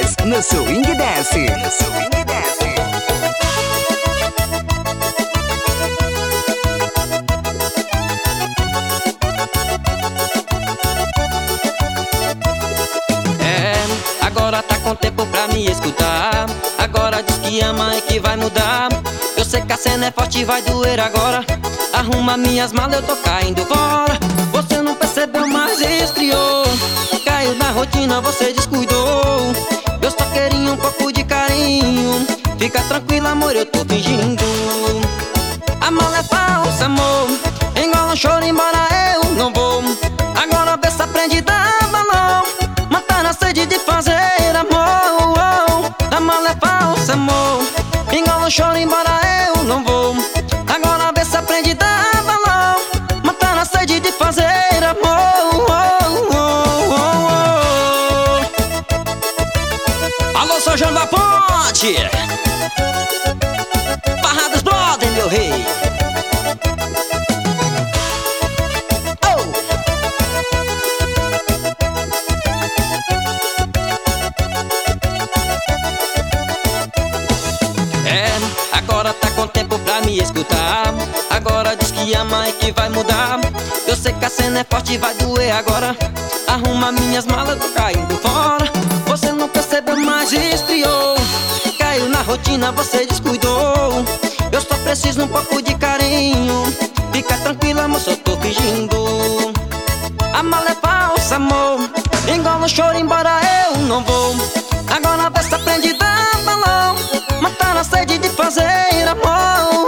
Mendes, no Swing Dance. No Swing Dance. Agora tá com tempo pra me escutar. Agora diz que ama e que vai mudar. Eu sei que a cena é forte e vai doer agora. Arruma minhas malas, eu tô caindo fora. Você não percebeu, mas esfriou. Caiu na rotina, você descuidou. Eu só queria um pouco de carinho. Fica tranquila, amor, eu tô fingindo. A mala é falsa, amor. Engola um choro, embora eu não vou. Agora vê se aprende a dar valor. Matar a sede de fazer amor. A mala é falsa, amor. Engola um choro, embora eu não vou. Agora vê se aprende a dar valor. Matar a sede de fazer amor. Alô, São João da Ponte, Barrados Brother, meu rei. Agora tá com tempo pra me escutar. Agora diz que ama e que vai mudar. Eu sei que a cena é forte e vai doer agora. Arruma minhas malas, tô caindo fora. Você não percebeu, mas esfriou. Caiu na rotina, você descuidou. Eu só preciso um pouco de carinho. Fica tranquila, moço, eu tô fingindo. A mala é falsa, amor. Engola o choro, embora eu não vou. Agora vê se aprende a dar valor. Matar a sede de fazer amor.